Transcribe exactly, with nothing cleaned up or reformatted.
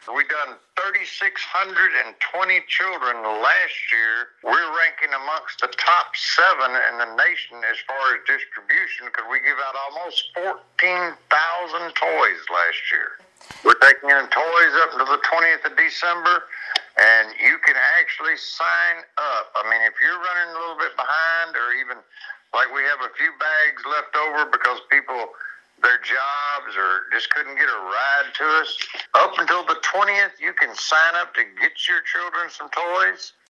We done three thousand six hundred twenty children last year. We're ranking amongst the top seven in the nation as far as distribution because we give out almost fourteen thousand toys last year. We're taking in toys up until the twentieth of December, and you can actually sign up. I mean, if you're running a little bit behind, or even like we have a few bags left over because people, their jobs or just couldn't get a ride to us, up until the twentieth, you can sign up to get your children some toys.